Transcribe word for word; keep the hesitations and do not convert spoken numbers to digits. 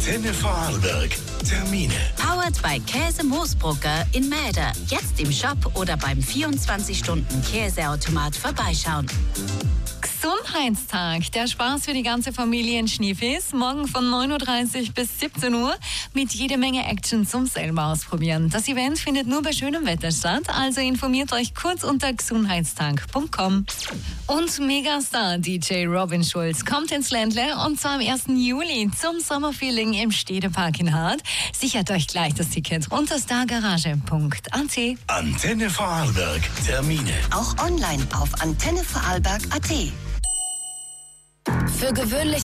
Antenne Vorarlberg. Termine. Powered by Käse Moosbrucker in Mäder. Jetzt im Shop oder beim vierundzwanzig Stunden Käseautomat vorbeischauen. Gesundheitstag. Der Spaß für die ganze Familie in Schneefes. Morgen von neun Uhr dreißig bis siebzehn Uhr mit jede Menge Action zum selber ausprobieren. Das Event findet nur bei schönem Wetter statt, also informiert euch kurz unter gesundheitstag punkt com. Und Megastar D J Robin Schulz kommt ins Ländle und zwar am ersten Juli zum Sommerfeeling im Städtepark in Hart. Sichert euch gleich das Ticket unter stargarage punkt a t. Antenne Vorarlberg. Termine. Auch online auf antenne vorarlberg punkt a t. Für gewöhnlich